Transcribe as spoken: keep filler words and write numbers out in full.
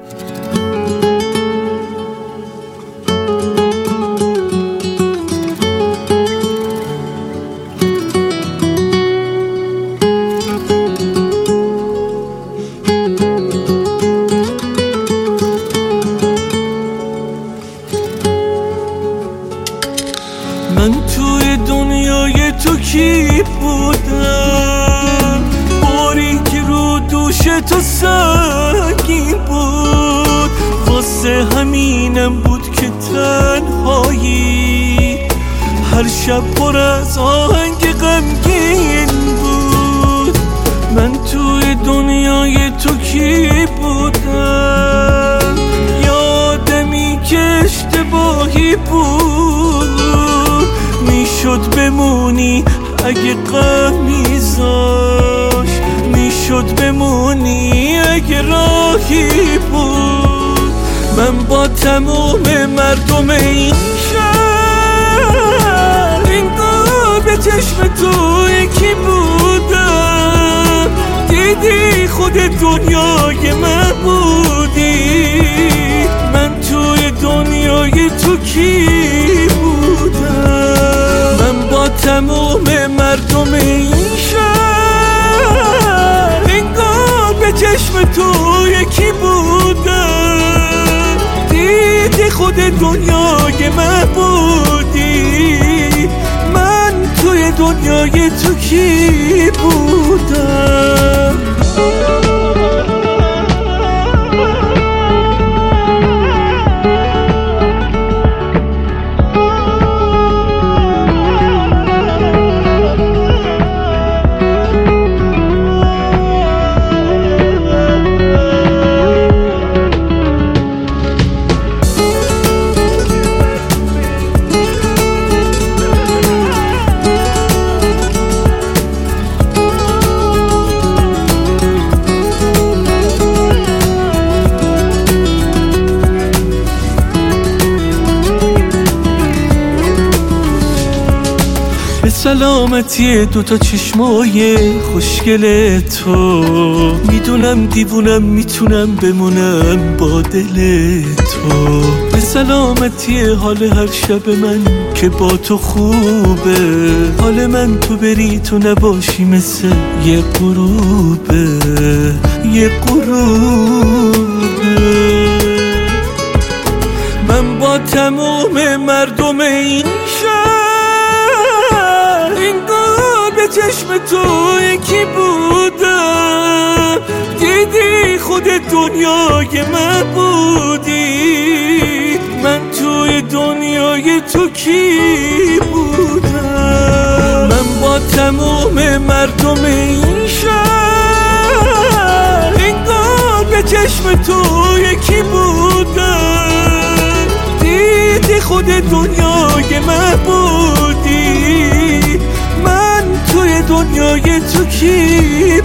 من توی دنیای تو کی بودم؟ باری که رو دوش تو سنگین بود، واسه همینم بود که تنهایی هر شب پر از آهنگ غمگین بود. من توی دنیای تو کی بودم؟ یادمی که اشتباهی بود، میشد بمونی اگه غم میذاش، میشد بمونی اگه راهی بود. من با تموم مردم این شهر انگار به چشم تو یکی بودم. دیدی خود دنیای من بودی، من توی دنیای تو کی بودم؟ من با تموم مردم این شهر انگار به چشم تو یکی بودم. دیدی خود دنیای من بودی، من توی دنیای تو کی بودم؟ به سلامتی دوتا چشمای خوشگل تو، میدونم دیوونم میتونم بمونم با دل تو. به سلامتی حال هر شب من که با تو خوبه، حال من تو بری تو نباشی مثل یه غروبه، یه غروبه. من با تموم مردم این شهر به چشم تو یکی بودم. دیدی خود دنیای من بودی، من توی دنیای تو کی بودم؟ من با تموم مردم این شهر انگار به چشم تو یکی بودم. دیدی خود دنیای من بودی، من توی دنیای تو کی